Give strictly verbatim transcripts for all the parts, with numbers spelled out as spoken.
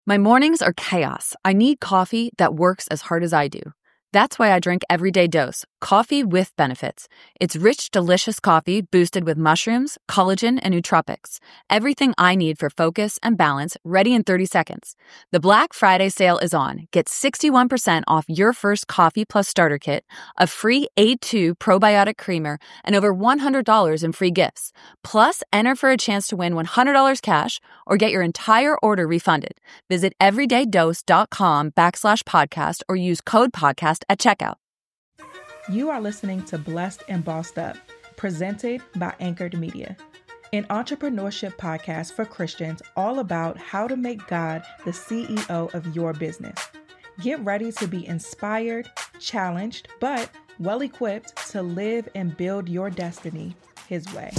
My mornings are chaos. I need coffee that works as hard as I do. That's why I drink Everyday Dose, coffee with benefits. It's rich, delicious coffee boosted with mushrooms, collagen, and nootropics. Everything I need for focus and balance, ready in thirty seconds. The Black Friday sale is on. Get sixty-one percent off your first Coffee Plus starter kit, a free A two probiotic creamer, and over one hundred dollars in free gifts. Plus, enter for a chance to win one hundred dollars cash or get your entire order refunded. Visit everydaydose.com backslash podcast or use code podcast at checkout. You are listening to Blessed and Bossed Up, presented by Anchored Media, an entrepreneurship podcast for Christians all about how to make God the C E O of your business. Get ready to be inspired, challenged, but well-equipped to live and build your destiny His way.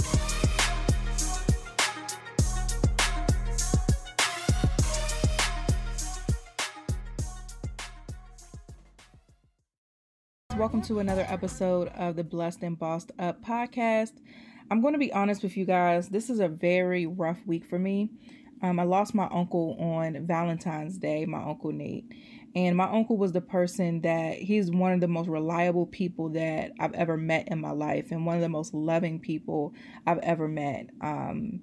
Welcome to another episode of the Blessed and Bossed Up podcast. I'm going to be honest with you guys. This is a very rough week for me. Um, I lost my uncle on Valentine's Day, my Uncle Nate. And my uncle was the person that he's one of the most reliable people that I've ever met in my life and one of the most loving people I've ever met. Um,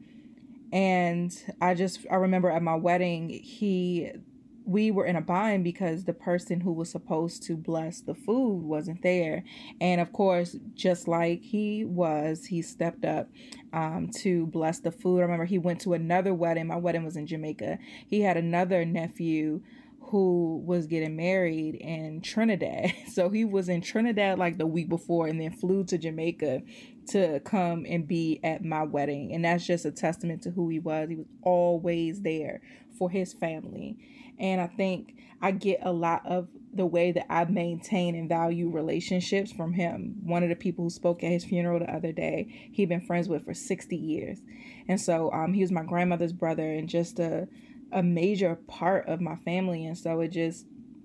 and I just, I remember at my wedding, he... we were in a bind because the person who was supposed to bless the food wasn't there. And of course, just like he was, he stepped up um, to bless the food. I remember he went to another wedding. My wedding was in Jamaica. He had another nephew who was getting married in Trinidad. So he was in Trinidad like the week before and then flew to Jamaica to come and be at my wedding. And that's just a testament to who he was. He was always there for his family. And I think I get a lot of the way that I maintain and value relationships from him. One of the people who spoke at his funeral the other day, he'd been friends with for sixty years. And so um, he was my grandmother's brother and just a, a major part of my family. And so it just,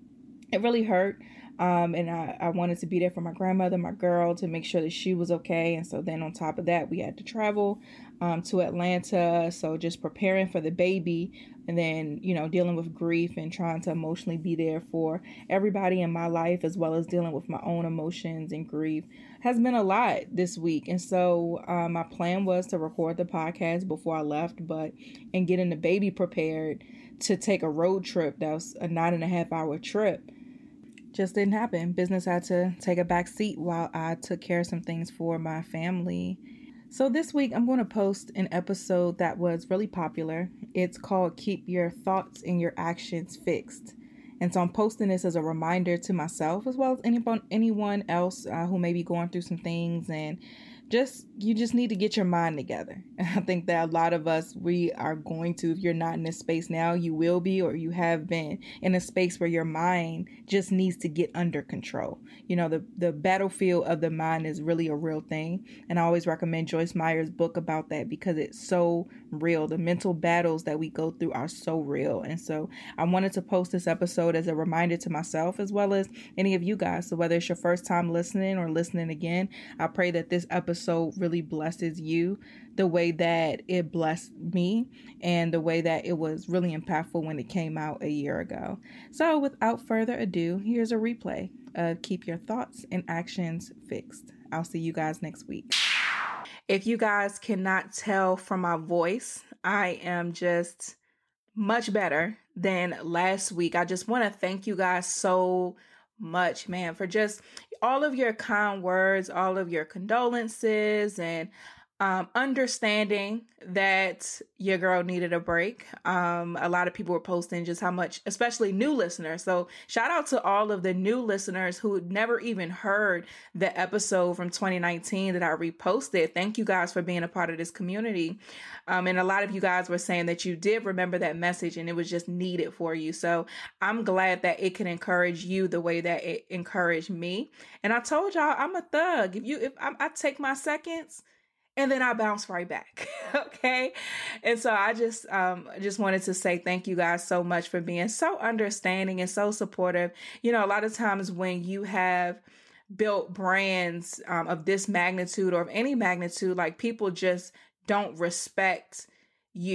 it really hurt. Um, and I, I wanted to be there for my grandmother, my girl, to make sure that she was okay. And so then on top of that, we had to travel um, to Atlanta. So just preparing for the baby and then, you know, dealing with grief and trying to emotionally be there for everybody in my life, as well as dealing with my own emotions and grief, has been a lot this week. And so um, my plan was to record the podcast before I left, but and getting the baby prepared to take a road trip. That was a nine and a half hour trip. Just didn't happen. Business had to take a back seat while I took care of some things for my family. So this week, I'm going to post an episode that was really popular. It's called Keep Your Thoughts and Your Actions Fixed. And so I'm posting this as a reminder to myself, as well as anyone, anyone else uh, who may be going through some things, and just, you just need to get your mind together. I think that a lot of us, we are going to, if you're not in this space now, you will be, or you have been in a space where your mind just needs to get under control. You know, the, the battlefield of the mind is really a real thing. And I always recommend Joyce Meyer's book about that because it's so real. The mental battles that we go through are so real. And so I wanted to post this episode as a reminder to myself, as well as any of you guys. So whether it's your first time listening or listening again, I pray that this episode really blesses you the way that it blessed me and the way that it was really impactful when it came out a year ago. So without further ado, here's a replay of Keep Your Thoughts and Actions Fixed. I'll see you guys next week. If you guys cannot tell from my voice, I am just much better than last week. I just want to thank you guys so much, man, for just all of your kind words, all of your condolences, and um, understanding that your girl needed a break. Um, a lot of people were posting just how much, especially new listeners. So shout out to all of the new listeners who never even heard the episode from twenty nineteen that I reposted. Thank you guys for being a part of this community. Um, and a lot of you guys were saying that you did remember that message and it was just needed for you. So I'm glad that it can encourage you the way that it encouraged me. And I told y'all I'm a thug. If you, if I, I take my seconds, and then I bounce right back. Okay. And so I just, um, just wanted to say thank you guys so much for being so understanding and so supportive. You know, a lot of times when you have built brands um, of this magnitude or of any magnitude, like people just don't respect you,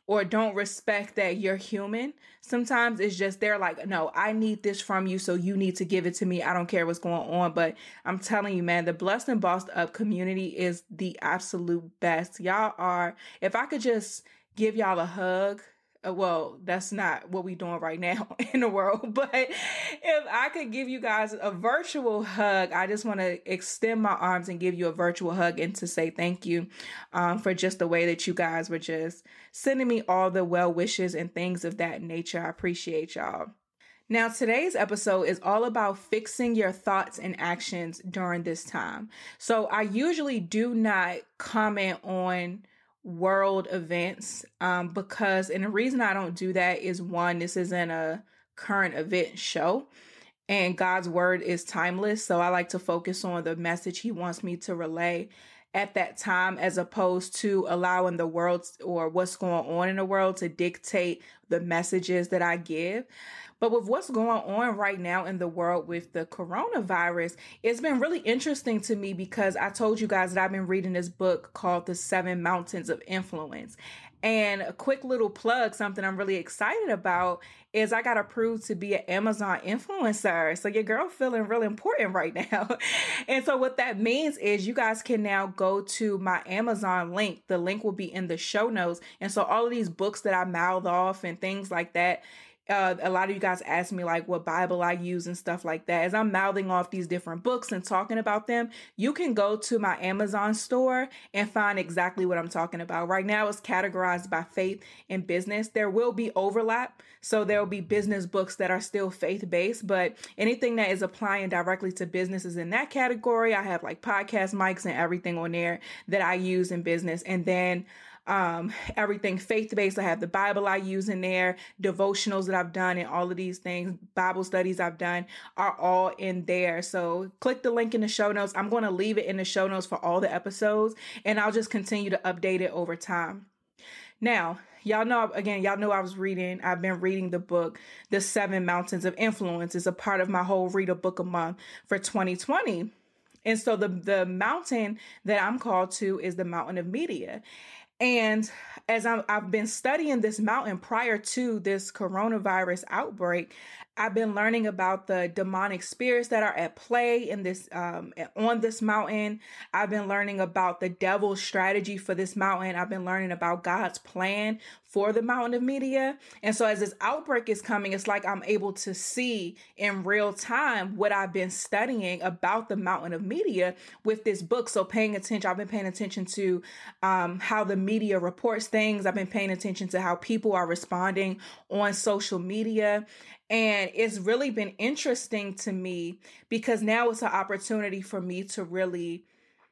or don't respect that you're human. Sometimes it's just they're like, no, I need this from you, so you need to give it to me. I don't care what's going on. But I'm telling you, man, the Blessed and Bossed Up community is the absolute best. Y'all are, if I could just give y'all a hug, uh, well, that's not what we're doing right now in the world. But if I could give you guys a virtual hug, I just want to extend my arms and give you a virtual hug and to say thank you um, for just the way that you guys were just sending me all the well wishes and things of that nature. I appreciate y'all. Now, today's episode is all about fixing your thoughts and actions during this time. So I usually do not comment on world events um, because, and the reason I don't do that is, one, this isn't a current event show and God's word is timeless. So I like to focus on the message he wants me to relay at that time, as opposed to allowing the world or what's going on in the world to dictate the messages that I give. But with what's going on right now in the world with the coronavirus, it's been really interesting to me because I told you guys that I've been reading this book called The Seven Mountains of Influence. And a quick little plug, something I'm really excited about is I got approved to be an Amazon influencer. So your girl feeling real important right now. And so what that means is you guys can now go to my Amazon link. The link will be in the show notes. And so all of these books that I mouth off and things like that, Uh, a lot of you guys ask me like what Bible I use and stuff like that. As I'm mouthing off these different books and talking about them, you can go to my Amazon store and find exactly what I'm talking about. Right now it's categorized by faith and business. There will be overlap. So there will be business books that are still faith-based, but anything that is applying directly to business is in that category. I have like podcast mics and everything on there that I use in business. And then Um, everything faith-based. I have the Bible I use in there, devotionals that I've done, and all of these things, Bible studies I've done are all in there. So click the link in the show notes. I'm going to leave it in the show notes for all the episodes, and I'll just continue to update it over time. Now, y'all know, again, y'all know I was reading, I've been reading the book, The Seven Mountains of Influence. It's a part of my whole Read a Book a Month for twenty twenty. And so the, the mountain that I'm called to is the mountain of media. And as I'm, I've been studying this mountain prior to this coronavirus outbreak, I've been learning about the demonic spirits that are at play in this um, on this mountain. I've been learning about the devil's strategy for this mountain. I've been learning about God's plan for the mountain of media. And so as this outbreak is coming, it's like I'm able to see in real time what I've been studying about the mountain of media with this book. So paying attention, I've been paying attention to um, how the media reports things. I've been paying attention to how people are responding on social media. And it's really been interesting to me because now it's an opportunity for me to really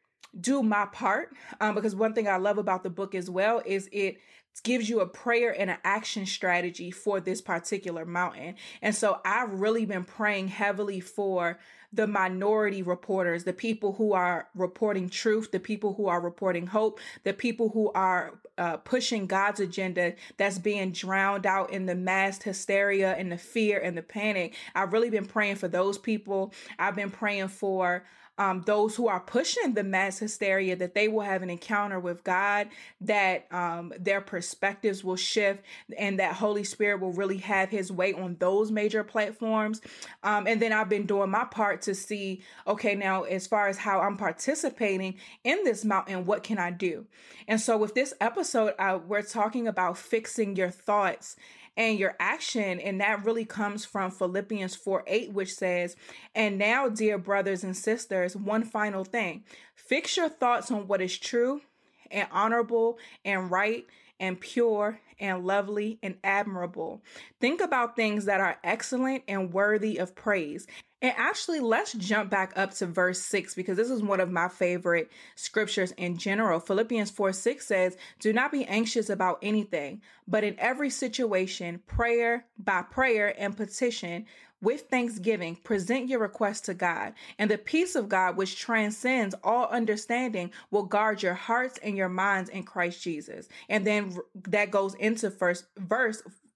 do my part. Um, because one thing I love about the book as well is it gives you a prayer and an action strategy for this particular mountain. And so I've really been praying heavily for the minority reporters, the people who are reporting truth, the people who are reporting hope, the people who are uh, pushing God's agenda that's being drowned out in the mass hysteria and the fear and the panic. I've really been praying for those people. I've been praying for Um, those who are pushing the mass hysteria, that they will have an encounter with God, that um, their perspectives will shift, and that Holy Spirit will really have his way on those major platforms. Um, and then I've been doing my part to see, okay, now as far as how I'm participating in this mountain, what can I do? And so with this episode, uh, we're talking about fixing your thoughts and your action. And that really comes from Philippians four eight, which says, "And now, dear brothers and sisters, one final thing, fix your thoughts on what is true and honorable and right and pure and lovely and admirable. Think about things that are excellent and worthy of praise." And actually, let's jump back up to verse six, because this is one of my favorite scriptures in general. Philippians four six says, "Do not be anxious about anything, but in every situation, prayer by prayer and petition, with thanksgiving, present your requests to God, and the peace of God, which transcends all understanding, will guard your hearts and your minds in Christ Jesus." And then that goes into first verse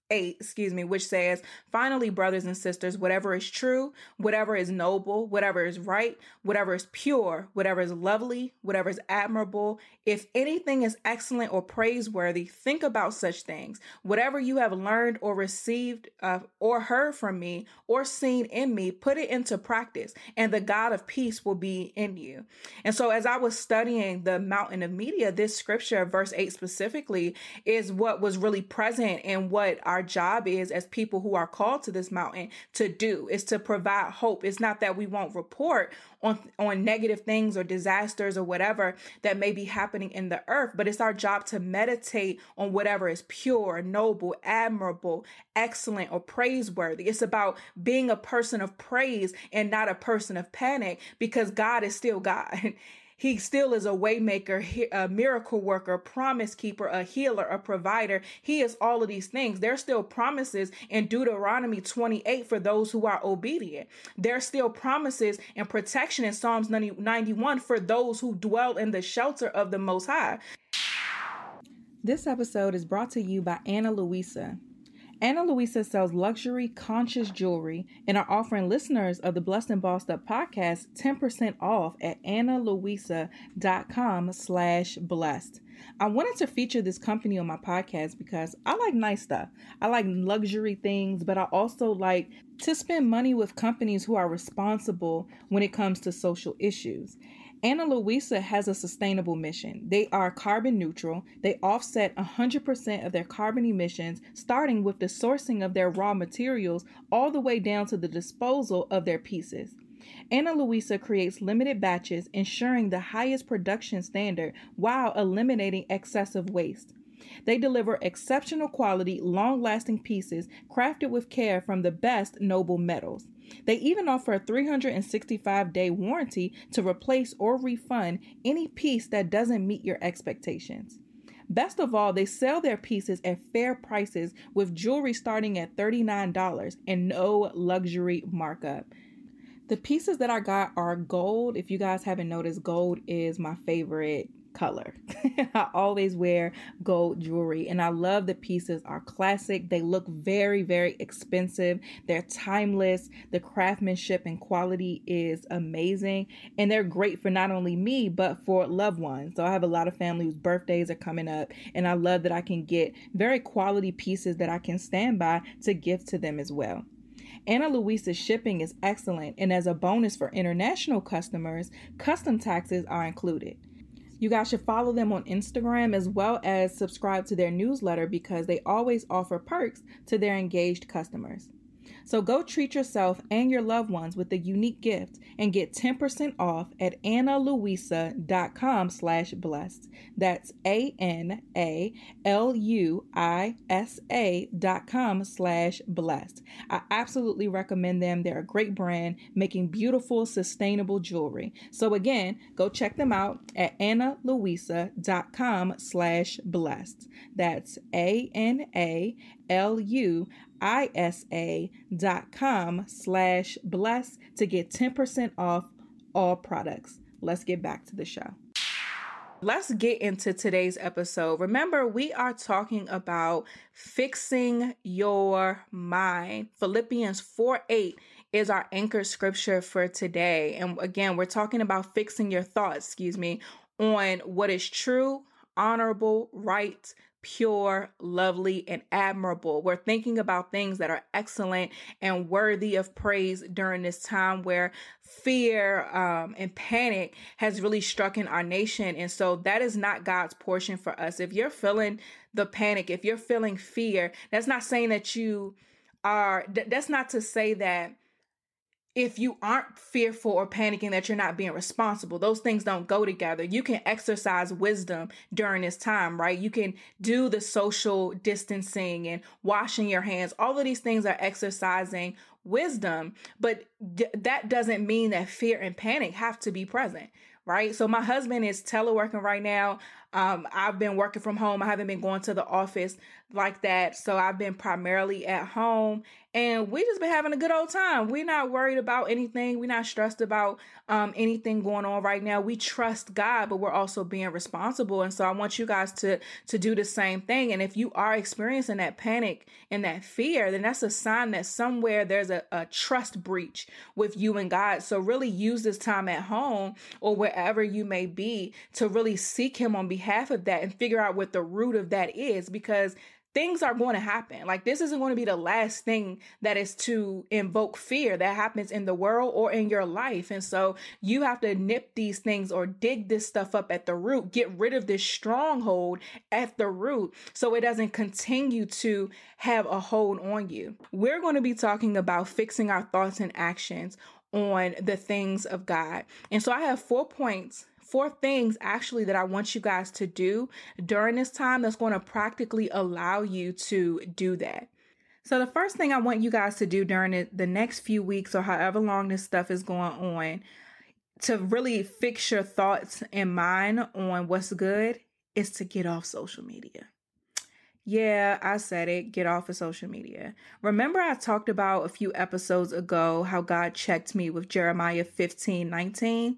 eight, excuse me, which says, finally, brothers and sisters, whatever is true, whatever is noble, whatever is right, whatever is pure, whatever is lovely, whatever is admirable, if anything is excellent or praiseworthy, think about such things. Whatever you have learned or received uh, or heard from me or seen in me, put it into practice, and the God of peace will be in you. And so as I was studying the Mountain of Media, this scripture, verse eight specifically, is what was really present in what our job is as people who are called to this mountain to do, is to provide hope. It's not that we won't report on, on negative things or disasters or whatever that may be happening in the earth, but it's our job to meditate on whatever is pure, noble, admirable, excellent, or praiseworthy. It's about being a person of praise and not a person of panic, because God is still God. He still is a waymaker, a miracle worker, promise keeper, a healer, a provider. He is all of these things. There's still promises in Deuteronomy twenty-eight for those who are obedient. There's still promises and protection in Psalms ninety-one for those who dwell in the shelter of the Most High. This episode is brought to you by Ana Luisa. Ana Luisa sells luxury, conscious jewelry and are offering listeners of the Blessed and Bossed Up podcast ten percent off at analuisa.com slash blessed. I wanted to feature this company on my podcast because I like nice stuff. I like luxury things, but I also like to spend money with companies who are responsible when it comes to social issues. Ana Luisa has a sustainable mission. They are carbon neutral. They offset one hundred percent of their carbon emissions, starting with the sourcing of their raw materials all the way down to the disposal of their pieces. Ana Luisa creates limited batches, ensuring the highest production standard while eliminating excessive waste. They deliver exceptional quality, long-lasting pieces crafted with care from the best noble metals. They even offer a three hundred sixty-five day warranty to replace or refund any piece that doesn't meet your expectations. Best of all, they sell their pieces at fair prices with jewelry starting at thirty-nine dollars and no luxury markup. The pieces that I got are gold. If you guys haven't noticed, gold is my favorite color. I always wear gold jewelry and I love the pieces are classic. They look very, very expensive. They're timeless. The craftsmanship and quality is amazing. And they're great for not only me, but for loved ones. So I have a lot of family whose birthdays are coming up and I love that I can get very quality pieces that I can stand by to give to them as well. Ana Luisa's shipping is excellent, and as a bonus for international customers, custom taxes are included. You guys should follow them on Instagram as well as subscribe to their newsletter because they always offer perks to their engaged customers. So go treat yourself and your loved ones with a unique gift and get ten percent off at analuisa.com slash blessed. That's A-N-A-L-U-I-S-A dot com slash blessed. I absolutely recommend them. They're a great brand making beautiful, sustainable jewelry. So again, go check them out at analuisa.com slash blessed. That's A-N-A-L-U I-S-A dot com slash bless to get ten percent off all products. Let's get back to the show. Let's get into today's episode. Remember, we are talking about fixing your mind. Philippians four eight is our anchor scripture for today. And again, we're talking about fixing your thoughts, excuse me, on what is true, honorable, right, pure, lovely, and admirable. We're thinking about things that are excellent and worthy of praise during this time where fear um, and panic has really struck in our nation. And so that is not God's portion for us. If you're feeling the panic, if you're feeling fear, that's not saying that you are, th- that's not to say that if you aren't fearful or panicking that you're not being responsible. Those things don't go together. You can exercise wisdom during this time, right? You can do the social distancing and washing your hands. All of these things are exercising wisdom, but d- that doesn't mean that fear and panic have to be present, right? So my husband is teleworking right now. Um, I've been working from home. I haven't been going to the office like that. So I've been primarily at home, and we just been having a good old time. We're not worried about anything. We're not stressed about um, anything going on right now. We trust God, but we're also being responsible. And so I want you guys to, to do the same thing. And if you are experiencing that panic and that fear, then that's a sign that somewhere there's a, a trust breach with you and God. So really use this time at home or wherever you may be to really seek him on behalf of that and figure out what the root of that is, because things are going to happen. Like, this isn't going to be the last thing that is to invoke fear that happens in the world or in your life. And so you have to nip these things or dig this stuff up at the root, get rid of this stronghold at the root so it doesn't continue to have a hold on you. We're going to be talking about fixing our thoughts and actions on the things of God. And so I have four points Four things actually that I want you guys to do during this time that's going to practically allow you to do that. So the first thing I want you guys to do during the, the next few weeks or however long this stuff is going on to really fix your thoughts and mind on what's good is to get off social media. Yeah, I said it. Get off of social media. Remember, I talked about a few episodes ago how God checked me with Jeremiah fifteen nineteen.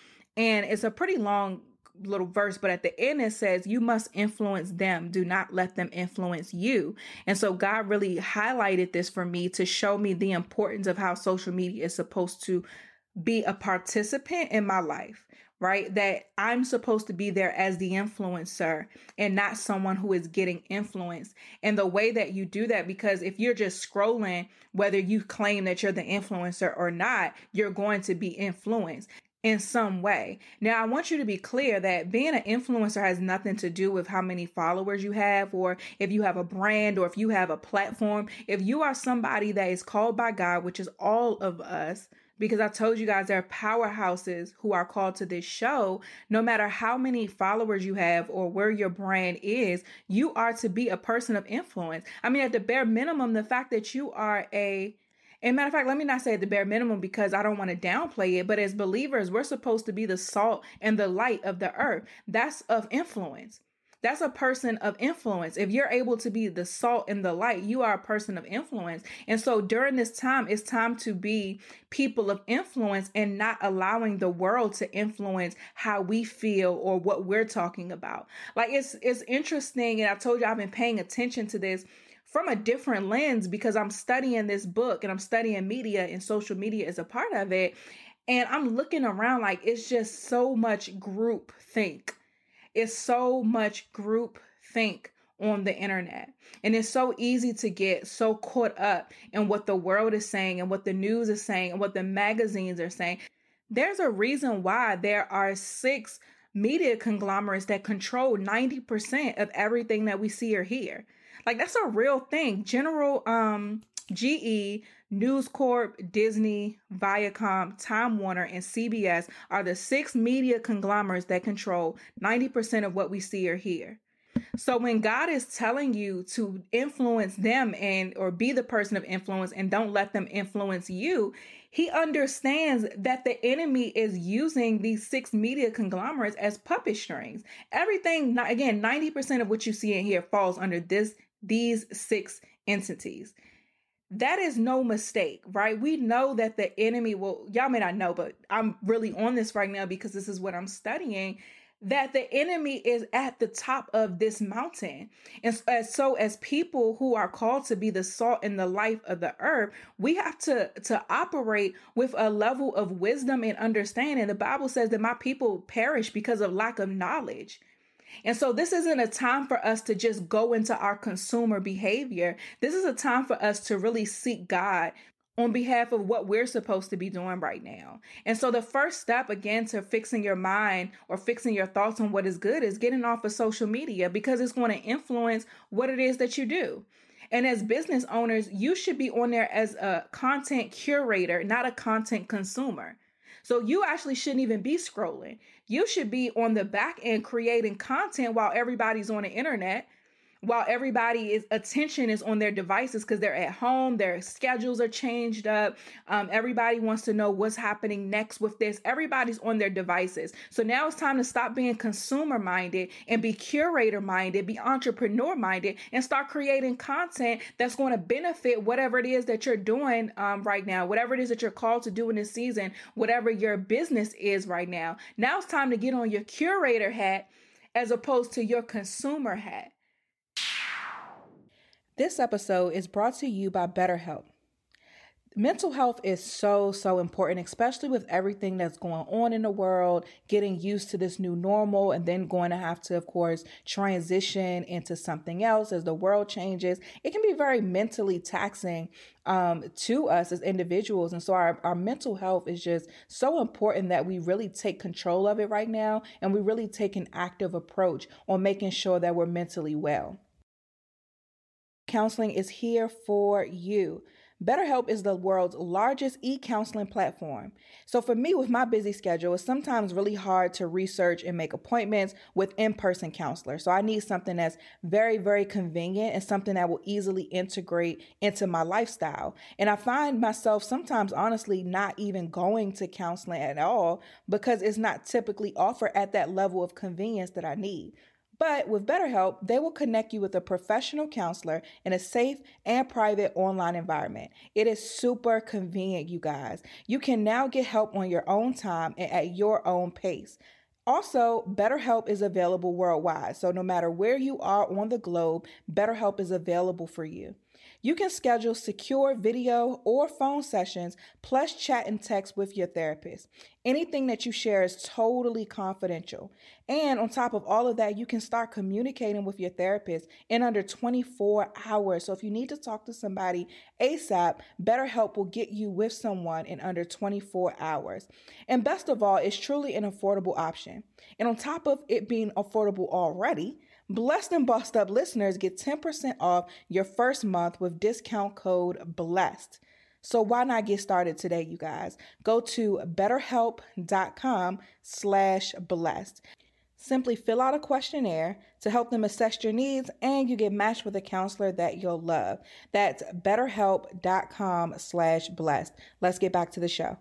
And it's a pretty long little verse, but at the end it says, you must influence them. Do not let them influence you. And so God really highlighted this for me to show me the importance of how social media is supposed to be a participant in my life, right? That I'm supposed to be there as the influencer and not someone who is getting influenced. And the way that you do that, because if you're just scrolling, whether you claim that you're the influencer or not, you're going to be influenced in some way. Now, I want you to be clear that being an influencer has nothing to do with how many followers you have, or if you have a brand, or if you have a platform. If you are somebody that is called by God, which is all of us, because I told you guys there are powerhouses who are called to this show, no matter how many followers you have or where your brand is, you are to be a person of influence. I mean, at the bare minimum, the fact that you are a And matter of fact, let me not say at the bare minimum because I don't want to downplay it, but as believers, we're supposed to be the salt and the light of the earth. That's of influence. That's a person of influence. If you're able to be the salt and the light, you are a person of influence. And so during this time, it's time to be people of influence and not allowing the world to influence how we feel or what we're talking about. Like, it's, it's interesting. And I told you I've been paying attention to this from a different lens because I'm studying this book and I'm studying media, and social media is a part of it. And I'm looking around like it's just so much group think. It's so much group think on the internet. And it's so easy to get so caught up in what the world is saying and what the news is saying and what the magazines are saying. There's a reason why there are six media conglomerates that control ninety percent of everything that we see or hear. Like, that's a real thing. General um, G E, News Corp, Disney, Viacom, Time Warner, and C B S are the six media conglomerates that control ninety percent of what we see or hear. So when God is telling you to influence them and or be the person of influence and don't let them influence you, he understands that the enemy is using these six media conglomerates as puppet strings. Everything, again, ninety percent of what you see in here falls under this these six entities. That is no mistake, right? We know that the enemy will, y'all may not know, but I'm really on this right now because this is what I'm studying, that the enemy is at the top of this mountain. And so as people who are called to be the salt and the life of the earth, we have to, to operate with a level of wisdom and understanding. The Bible says that my people perish because of lack of knowledge. And so this isn't a time for us to just go into our consumer behavior. This is a time for us to really seek God on behalf of what we're supposed to be doing right now. And so the first step, again, to fixing your mind or fixing your thoughts on what is good is getting off of social media, because it's going to influence what it is that you do. And as business owners, you should be on there as a content curator, not a content consumer. So you actually shouldn't even be scrolling. You should be on the back end creating content while everybody's on the internet, while everybody is attention is on their devices because they're at home, their schedules are changed up. Um, everybody wants to know what's happening next with this. Everybody's on their devices. So now it's time to stop being consumer minded and be curator minded, be entrepreneur minded, and start creating content that's going to benefit whatever it is that you're doing um, right now, whatever it is that you're called to do in this season, whatever your business is right now. Now it's time to get on your curator hat as opposed to your consumer hat. This episode is brought to you by BetterHelp. Mental health is so, so important, especially with everything that's going on in the world, getting used to this new normal, and then going to have to, of course, transition into something else as the world changes. It can be very mentally taxing um, to us as individuals. And so our, our mental health is just so important that we really take control of it right now, and we really take an active approach on making sure that we're mentally well. Counseling is here for you. BetterHelp is the world's largest e-counseling platform. So for me, with my busy schedule, it's sometimes really hard to research and make appointments with in-person counselors. So I need something that's very, very convenient and something that will easily integrate into my lifestyle. And I find myself sometimes, honestly, not even going to counseling at all because it's not typically offered at that level of convenience that I need. But with BetterHelp, they will connect you with a professional counselor in a safe and private online environment. It is super convenient, you guys. You can now get help on your own time and at your own pace. Also, BetterHelp is available worldwide. So no matter where you are on the globe, BetterHelp is available for you. You can schedule secure video or phone sessions, plus chat and text with your therapist. Anything that you share is totally confidential. And on top of all of that, you can start communicating with your therapist in under twenty-four hours. So if you need to talk to somebody ASAP, BetterHelp will get you with someone in under twenty-four hours. And best of all, it's truly an affordable option. And on top of it being affordable already, Blessed and Bossed Up listeners get ten percent off your first month with discount code BLESSED. So why not get started today, you guys? Go to betterhelp.com slash blessed. Simply fill out a questionnaire to help them assess your needs, and you get matched with a counselor that you'll love. That's betterhelp.com slash blessed. Let's get back to the show.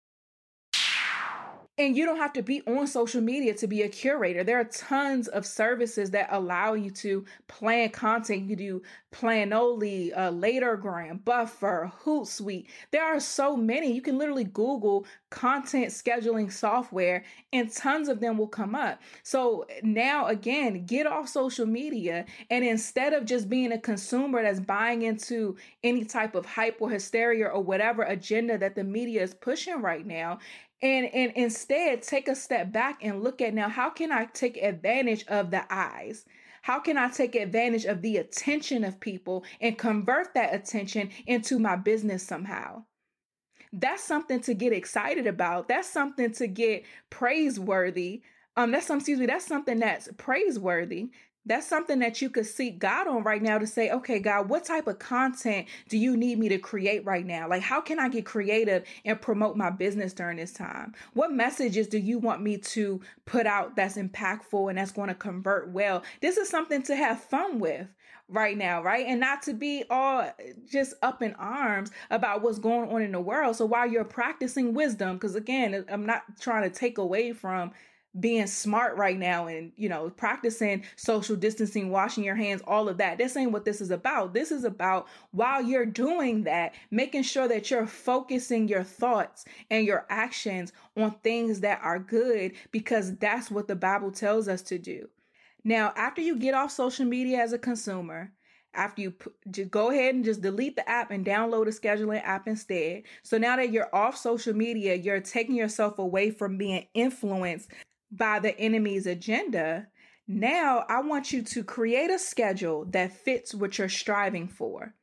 And you don't have to be on social media to be a curator. There are tons of services that allow you to plan content. You do Planoly, uh, Latergram, Buffer, Hootsuite. There are so many. You can literally Google content scheduling software and tons of them will come up. So now, again, get off social media. And instead of just being a consumer that's buying into any type of hype or hysteria or whatever agenda that the media is pushing right now, And, and instead take a step back and look at now, how can I take advantage of the eyes? How can I take advantage of the attention of people and convert that attention into my business somehow? That's something to get excited about. That's something to get praiseworthy. Um, that's some, excuse me, that's something that's praiseworthy. That's something that you could seek God on right now to say, okay, God, what type of content do you need me to create right now? Like, how can I get creative and promote my business during this time? What messages do you want me to put out that's impactful and that's going to convert well? This is something to have fun with right now, right? And not to be all just up in arms about what's going on in the world. So while you're practicing wisdom, because again, I'm not trying to take away from being smart right now and, you know, practicing social distancing, washing your hands, all of that. This ain't what this is about. This is about, while you're doing that, making sure that you're focusing your thoughts and your actions on things that are good, because that's what the Bible tells us to do. Now, after you get off social media as a consumer, after you p- just go ahead and just delete the app and download a scheduling app instead. So now that you're off social media, you're taking yourself away from being influenced by the enemy's agenda. Now I want you to create a schedule that fits what you're striving for.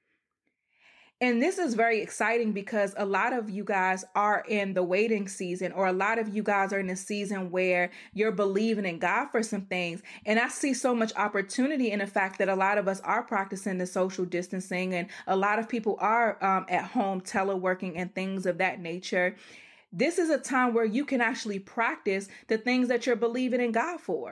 And this is very exciting because a lot of you guys are in the waiting season, or a lot of you guys are in a season where you're believing in God for some things. And I see so much opportunity in the fact that a lot of us are practicing the social distancing, and a lot of people are um, at home teleworking and things of that nature. This is a time where you can actually practice the things that you're believing in God for.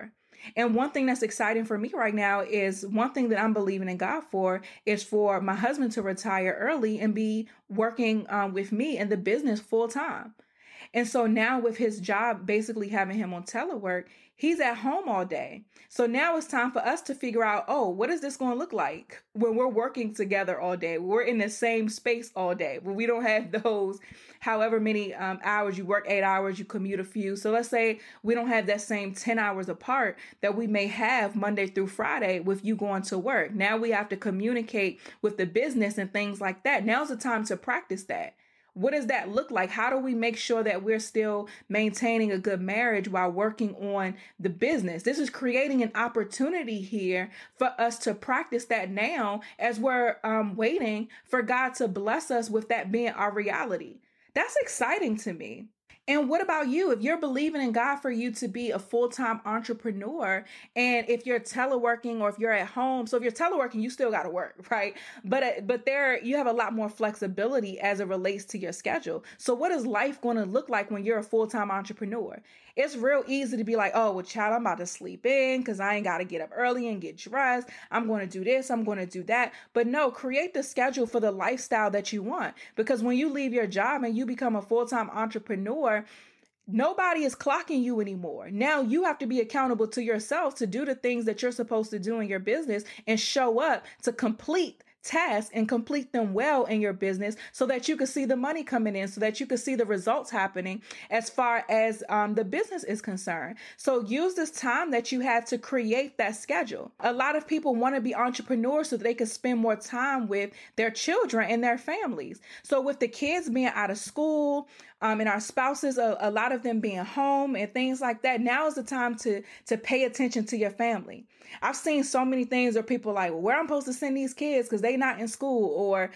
And one thing that's exciting for me right now is one thing that I'm believing in God for is for my husband to retire early and be working um, with me in the business full time. And so now with his job, basically having him on telework, he's at home all day. So now it's time for us to figure out, oh, what is this going to look like when we're working together all day? We're in the same space all day, when we don't have those however many um, hours. You work eight hours, you commute a few. So let's say we don't have that same ten hours apart that we may have Monday through Friday with you going to work. Now we have to communicate with the business and things like that. Now's the time to practice that. What does that look like? How do we make sure that we're still maintaining a good marriage while working on the business? This is creating an opportunity here for us to practice that now as we're um, waiting for God to bless us with that being our reality. That's exciting to me. And what about you? If you're believing in God for you to be a full-time entrepreneur, and if you're teleworking or if you're at home, so if you're teleworking, you still got to work, right? But but there you have a lot more flexibility as it relates to your schedule. So what is life going to look like when you're a full-time entrepreneur? It's real easy to be like, oh, well, child, I'm about to sleep in because I ain't got to get up early and get dressed. I'm going to do this. I'm going to do that. But no, create the schedule for the lifestyle that you want. Because when you leave your job and you become a full-time entrepreneur, nobody is clocking you anymore. Now you have to be accountable to yourself to do the things that you're supposed to do in your business and show up to complete tasks and complete them well in your business so that you can see the money coming in, so that you can see the results happening as far as um, the business is concerned. So use this time that you have to create that schedule. A lot of people want to be entrepreneurs so that they can spend more time with their children and their families. So with the kids being out of school, Um, and our spouses, a, a lot of them being home and things like that, now is the time to to pay attention to your family. I've seen so many things where people are like, well, where I'm supposed to send these kids because they not in school, or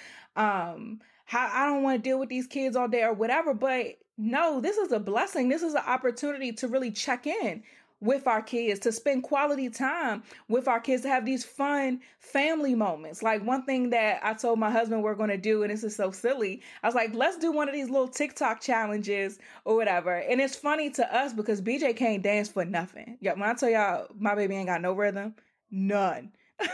um, how I don't want to deal with these kids all day or whatever. But no, this is a blessing. This is an opportunity to really check in with our kids, to spend quality time with our kids, to have these fun family moments. Like one thing that I told my husband we're going to do, and this is so silly, I was like, let's do one of these little TikTok challenges or whatever. And it's funny to us because B J can't dance for nothing. Yeah, when I tell y'all my baby ain't got no rhythm, none.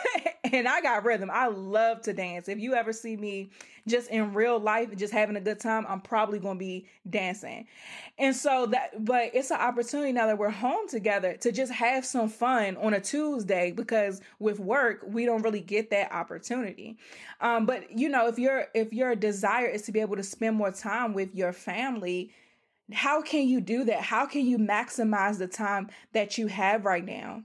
And I got rhythm. I love to dance. If you ever see me just in real life, just having a good time, I'm probably going to be dancing. And so that, but it's an opportunity now that we're home together to just have some fun on a Tuesday, because with work, we don't really get that opportunity. Um, but you know, if your, if your desire is to be able to spend more time with your family, how can you do that? How can you maximize the time that you have right now?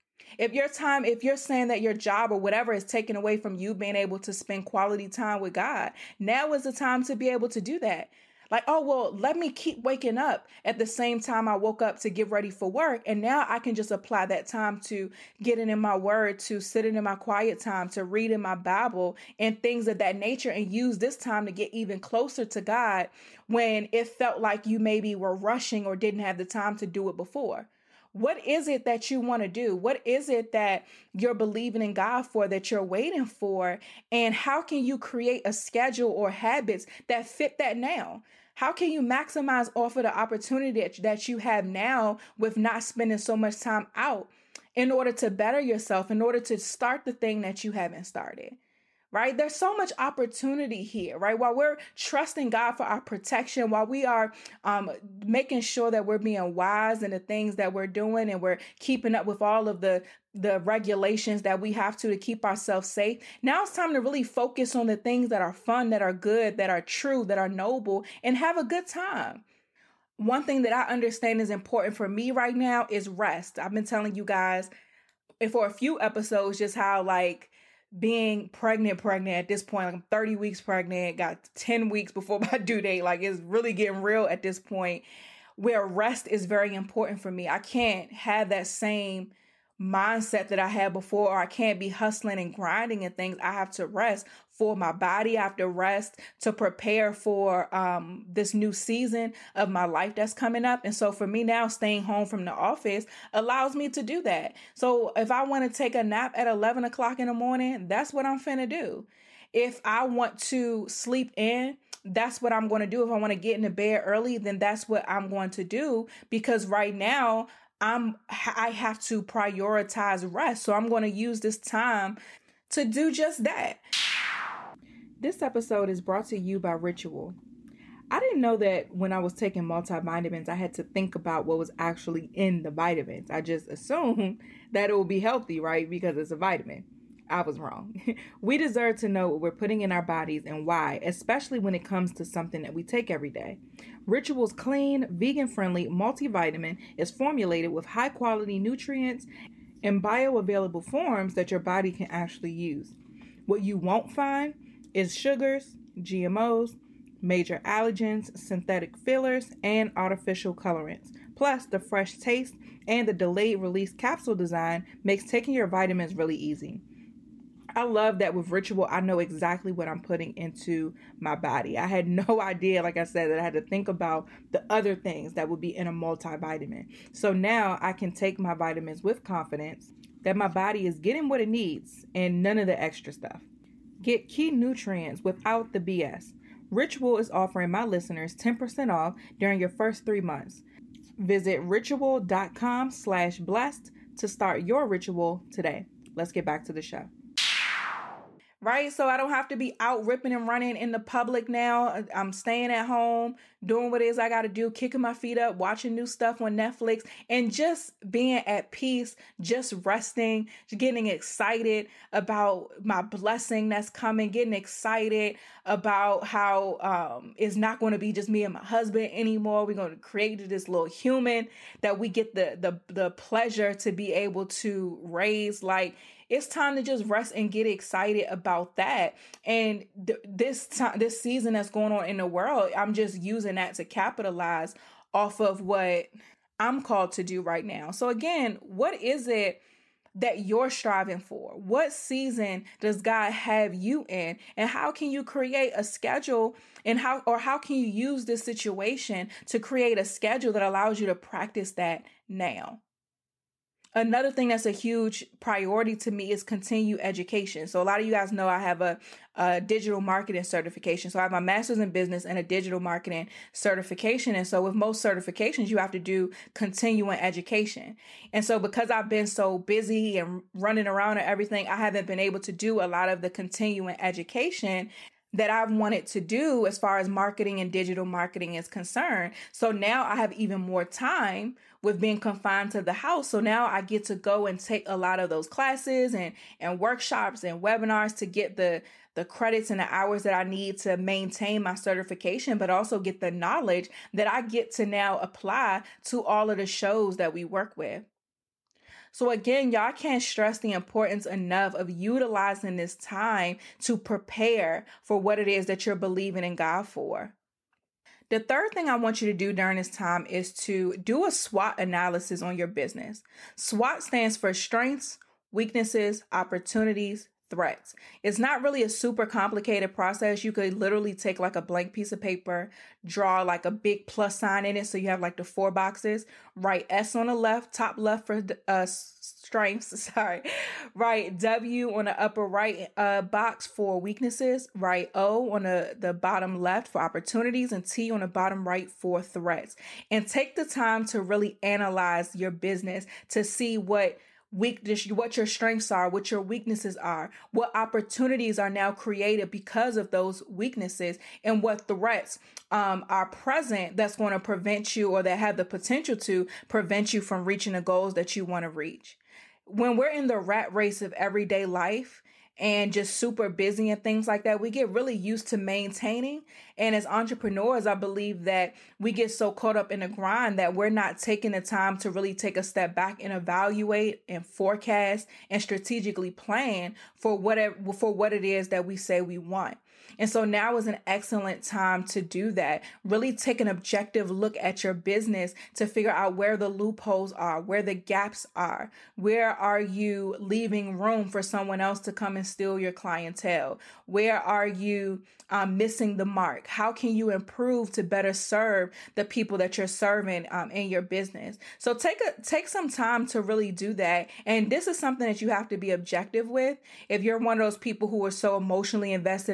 If your time, if you're saying that your job or whatever is taken away from you being able to spend quality time with God, now is the time to be able to do that. Like, oh, well, let me keep waking up at the same time I woke up to get ready for work. And now I can just apply that time to getting in my word, to sitting in my quiet time, to reading my Bible and things of that nature, and use this time to get even closer to God when it felt like you maybe were rushing or didn't have the time to do it before. What is it that you want to do? What is it that you're believing in God for, that you're waiting for? And how can you create a schedule or habits that fit that now? How can you maximize off of the opportunity that, that you have now with not spending so much time out in order to better yourself, in order to start the thing that you haven't started? Right? There's so much opportunity here, right? While we're trusting God for our protection, while we are um, making sure that we're being wise in the things that we're doing, and we're keeping up with all of the, the regulations that we have to to keep ourselves safe. Now it's time to really focus on the things that are fun, that are good, that are true, that are noble, and have a good time. One thing that I understand is important for me right now is rest. I've been telling you guys for a few episodes just how, like, being pregnant, pregnant at this point, like I'm thirty weeks pregnant, got ten weeks before my due date. Like, it's really getting real at this point, where rest is very important for me. I can't have that same mindset that I had before, or I can't be hustling and grinding and things. I have to rest for my body. I have to rest to prepare for um, this new season of my life that's coming up. And so for me now, staying home from the office allows me to do that. So if I want to take a nap at eleven o'clock in the morning, that's what I'm finna do. If I want to sleep in, that's what I'm going to do. If I want to get into bed early, then that's what I'm going to do. Because right now, I'm, I have to prioritize rest. So I'm going to use this time to do just that. This episode is brought to you by Ritual. I didn't know that when I was taking multivitamins, I had to think about what was actually in the vitamins. I just assumed that it would be healthy, right? Because it's a vitamin. I was wrong. We deserve to know what we're putting in our bodies and why, especially when it comes to something that we take every day. Ritual's clean, vegan-friendly multivitamin is formulated with high-quality nutrients in bioavailable forms that your body can actually use. What you won't find is sugars, G M Os, major allergens, synthetic fillers, and artificial colorants. Plus, the fresh taste and the delayed release capsule design makes taking your vitamins really easy. I love that with Ritual, I know exactly what I'm putting into my body. I had no idea, like I said, that I had to think about the other things that would be in a multivitamin. So now I can take my vitamins with confidence that my body is getting what it needs and none of the extra stuff. Get key nutrients without the B S. Ritual is offering my listeners ten percent off during your first three months. Visit ritual.com slash blessed to start your ritual today. Let's get back to the show. Right? So I don't have to be out ripping and running in the public now. I'm staying at home, doing what it is I got to do, kicking my feet up, watching new stuff on Netflix, and just being at peace, just resting, getting excited about my blessing that's coming, getting excited about how um, it's not going to be just me and my husband anymore. We're going to create this little human that we get the the the pleasure to be able to raise. Like, it's time to just rest and get excited about that. And th- this time, this season that's going on in the world, I'm just using that to capitalize off of what I'm called to do right now. So again, what is it that you're striving for? What season does God have you in? And how can you create a schedule and how, or how can you use this situation to create a schedule that allows you to practice that now? Another thing that's a huge priority to me is continued education. So a lot of you guys know I have a, a digital marketing certification. So I have my master's in business and a digital marketing certification. And so with most certifications, you have to do continuing education. And so because I've been so busy and running around and everything, I haven't been able to do a lot of the continuing education that I've wanted to do as far as marketing and digital marketing is concerned. So now I have even more time with being confined to the house. So now I get to go and take a lot of those classes and, and workshops and webinars to get the, the credits and the hours that I need to maintain my certification, but also get the knowledge that I get to now apply to all of the shows that we work with. So again, y'all can't stress the importance enough of utilizing this time to prepare for what it is that you're believing in God for. The third thing I want you to do during this time is to do a SWOT analysis on your business. SWOT stands for strengths, weaknesses, opportunities, threats. It's not really a super complicated process. You could literally take like a blank piece of paper, draw like a big plus sign in it. So you have like the four boxes, write S on the left, top left for uh, strengths, sorry, write W on the upper right uh, box for weaknesses, write O on the, the bottom left for opportunities, and T on the bottom right for threats. And take the time to really analyze your business to see what weak, what your strengths are, what your weaknesses are, what opportunities are now created because of those weaknesses, and what threats um, are present that's going to prevent you, or that have the potential to prevent you from reaching the goals that you want to reach. When we're in the rat race of everyday life and just super busy and things like that, we get really used to maintaining. And as entrepreneurs, I believe that we get so caught up in the grind that we're not taking the time to really take a step back and evaluate and forecast and strategically plan for whatever, for what it is that we say we want. And so now is an excellent time to do that. Really take an objective look at your business to figure out where the loopholes are, where the gaps are. Where are you leaving room for someone else to come and steal your clientele? Where are you um, missing the mark? How can you improve to better serve the people that you're serving um, in your business? So take a take some time to really do that. And this is something that you have to be objective with. If you're one of those people who are so emotionally invested in the business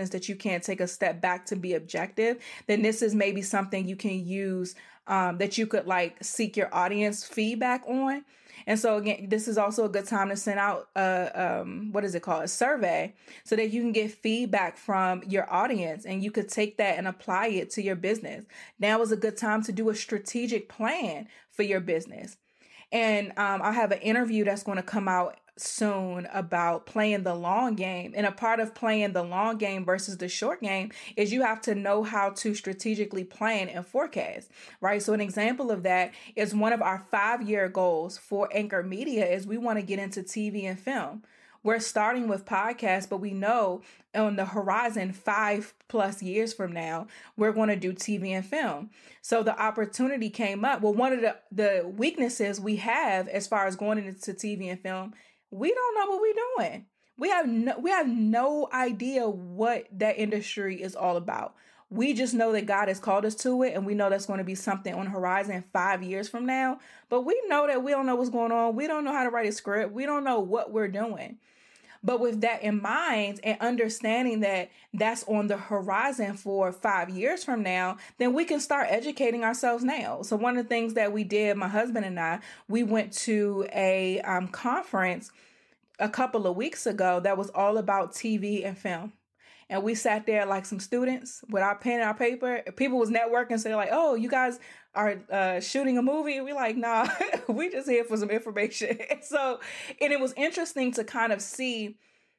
business that you can't take a step back to be objective, then this is maybe something you can use um, that you could like seek your audience feedback on. And so again, this is also a good time to send out a, um, what is it called? A survey, so that you can get feedback from your audience and you could take that and apply it to your business. Now is a good time to do a strategic plan for your business. And um, I have an interview that's going to come out soon about playing the long game. And a part of playing the long game versus the short game is you have to know how to strategically plan and forecast, right? So an example of that is one of our five-year goals for Anchor Media is we want to get into T V and film. We're starting with podcasts, but we know on the horizon, five plus years from now, we're going to do T V and film. So the opportunity came up. Well, one of the, the weaknesses we have as far as going into T V and film, we don't know what we're doing. We have no, we have no idea what that industry is all about. We just know that God has called us to it, and we know that's going to be something on the horizon five years from now. But we know that we don't know what's going on. We don't know how to write a script. We don't know what we're doing. But with that in mind and understanding that that's on the horizon for five years from now, then we can start educating ourselves now. So one of the things that we did, my husband and I, we went to a um, conference a couple of weeks ago that was all about T V and film. And we sat there like some students with our pen and our paper. People was networking, so they're like, oh, you guys are uh, shooting a movie? And we're like, nah, we just here for some information. So, and it was interesting to kind of see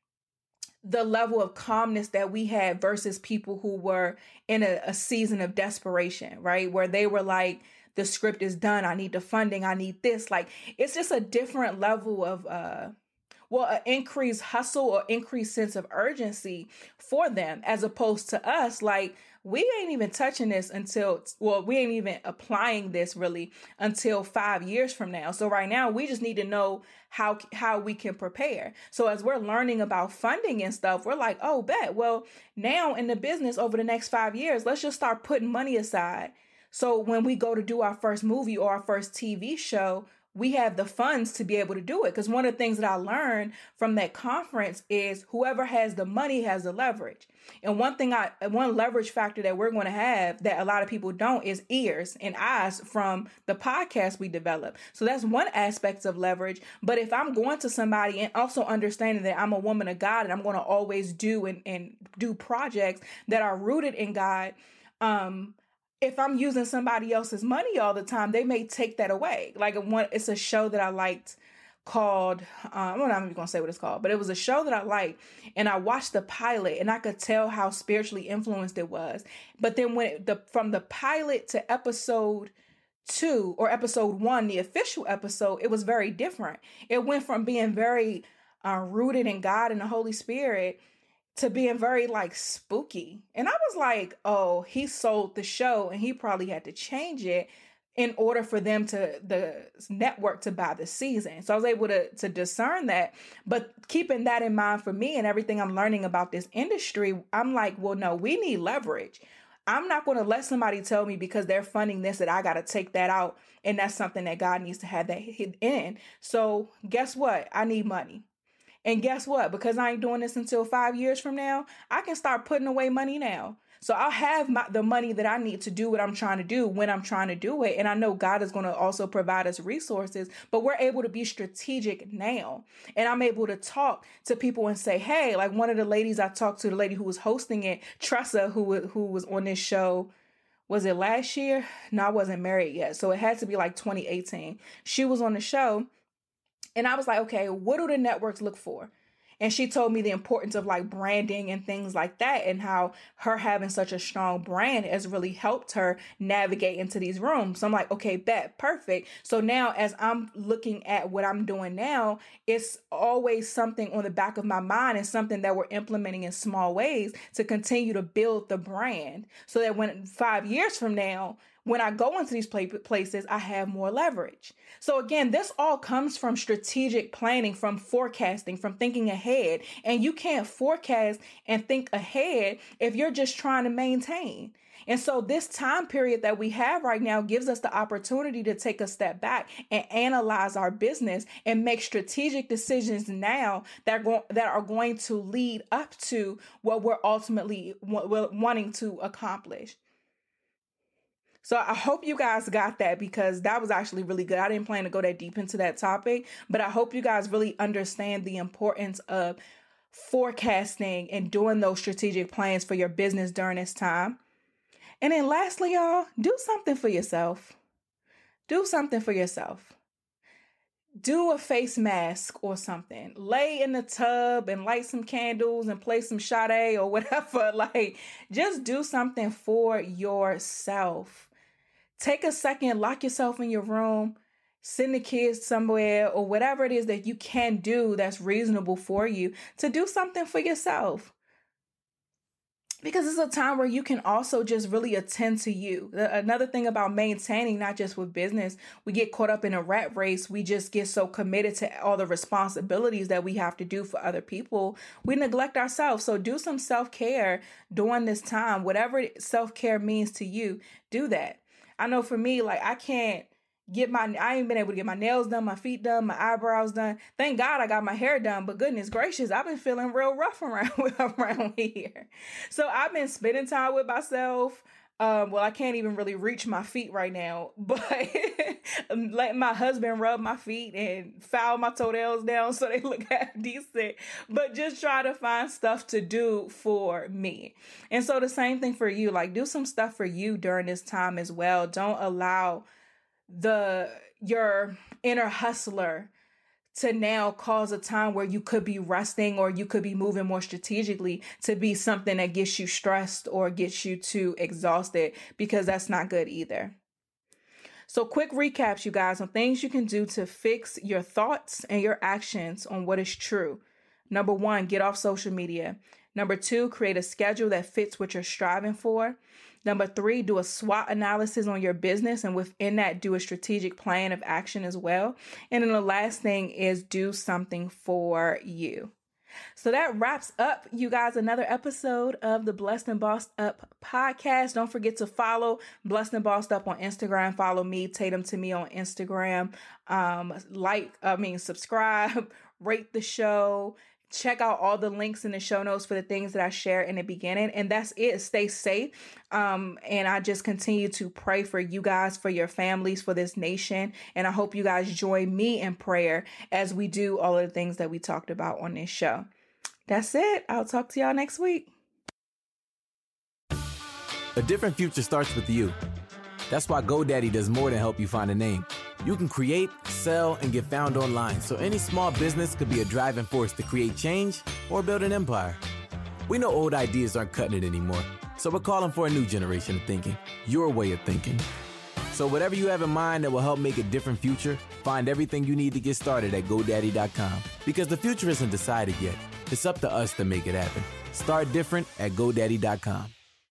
the level of calmness that we had versus people who were in a, a season of desperation, right? Where they were like, the script is done. I need the funding. I need this. Like, it's just a different level of, uh, well, an increased hustle or increased sense of urgency for them, as opposed to us. Like, we ain't even touching this until, well, we ain't even applying this really until five years from now. So right now, we just need to know how, how we can prepare. So as we're learning about funding and stuff, we're like, oh, bet. Well, now in the business over the next five years, let's just start putting money aside. So when we go to do our first movie or our first T V show, we have the funds to be able to do it. Because one of the things that I learned from that conference is whoever has the money has the leverage. And one thing I, one leverage factor that we're going to have that a lot of people don't is ears and eyes from the podcast we develop. So that's one aspect of leverage. But if I'm going to somebody and also understanding that I'm a woman of God and I'm going to always do and, and do projects that are rooted in God, um, if I'm using somebody else's money all the time, they may take that away. Like one, it's a show that I liked called, um, I'm not even going to say what it's called, but it was a show that I liked, and I watched the pilot and I could tell how spiritually influenced it was. But then when it, the, from the pilot to episode two or episode one, the official episode, it was very different. It went from being very uh, rooted in God and the Holy Spirit to being very like spooky. And I was like, oh, he sold the show and he probably had to change it in order for them to, the network to buy the season. So I was able to, to discern that. But keeping that in mind for me and everything I'm learning about this industry, I'm like, well, no, we need leverage. I'm not going to let somebody tell me because they're funding this that I got to take that out. And that's something that God needs to have that hit in. So guess what? I need money. And guess what? Because I ain't doing this until five years from now, I can start putting away money now. So I'll have my, the money that I need to do what I'm trying to do when I'm trying to do it. And I know God is going to also provide us resources, but we're able to be strategic now. And I'm able to talk to people and say, hey, like one of the ladies I talked to, the lady who was hosting it, Tressa, who, who was on this show, was it last year? No, I wasn't married yet. So it had to be like twenty eighteen. She was on the show. And I was like, okay, what do the networks look for? And she told me the importance of like branding and things like that, and how her having such a strong brand has really helped her navigate into these rooms. So I'm like, okay, bet, perfect. So now as I'm looking at what I'm doing now, it's always something on the back of my mind and something that we're implementing in small ways to continue to build the brand so that when five years from now, when I go into these places, I have more leverage. So again, this all comes from strategic planning, from forecasting, from thinking ahead. And you can't forecast and think ahead if you're just trying to maintain. And so this time period that we have right now gives us the opportunity to take a step back and analyze our business and make strategic decisions now that are, go- that are going to lead up to what we're ultimately w- wanting to accomplish. So I hope you guys got that, because that was actually really good. I didn't plan to go that deep into that topic, but I hope you guys really understand the importance of forecasting and doing those strategic plans for your business during this time. And then lastly, y'all, do something for yourself. Do something for yourself. Do a face mask or something. Lay in the tub and light some candles and play some Sade or whatever. Like, just do something for yourself. Take a second, lock yourself in your room, send the kids somewhere, or whatever it is that you can do that's reasonable for you to do something for yourself. Because it's a time where you can also just really attend to you. Another thing about maintaining, not just with business, we get caught up in a rat race. We just get so committed to all the responsibilities that we have to do for other people. We neglect ourselves. So do some self-care during this time. Whatever self-care means to you, do that. I know for me, like, I can't get my, I ain't been able to get my nails done, my feet done, my eyebrows done. Thank God I got my hair done, but goodness gracious, I've been feeling real rough around, around here. So I've been spending time with myself. Um, well, I can't even really reach my feet right now, but letting my husband rub my feet and file my toenails down so they look half decent, but just try to find stuff to do for me. And so the same thing for you, like, do some stuff for you during this time as well. Don't allow the your inner hustler to now cause a time where you could be resting or you could be moving more strategically to be something that gets you stressed or gets you too exhausted, because that's not good either. So quick recaps, you guys, on things you can do to fix your thoughts and your actions on what is true. Number one, get off social media. Number two, create a schedule that fits what you're striving for. Number three, do a SWOT analysis on your business, and within that, do a strategic plan of action as well. And then the last thing is do something for you. So that wraps up, you guys, another episode of the Blessed and Bossed Up podcast. Don't forget to follow Blessed and Bossed Up on Instagram. Follow me, Tatum to Me, on Instagram. Um, like, I mean, subscribe, rate the show. Check out all the links in the show notes for the things that I shared in the beginning. And that's it. Stay safe. Um, and I just continue to pray for you guys, for your families, for this nation. And I hope you guys join me in prayer as we do all of the things that we talked about on this show. That's it. I'll talk to y'all next week. A different future starts with you. That's why GoDaddy does more than help you find a name. You can create, sell, and get found online, so any small business could be a driving force to create change or build an empire. We know old ideas aren't cutting it anymore, so we're calling for a new generation of thinking, your way of thinking. So whatever you have in mind that will help make a different future, find everything you need to get started at GoDaddy dot com. Because the future isn't decided yet. It's up to us to make it happen. Start different at GoDaddy dot com.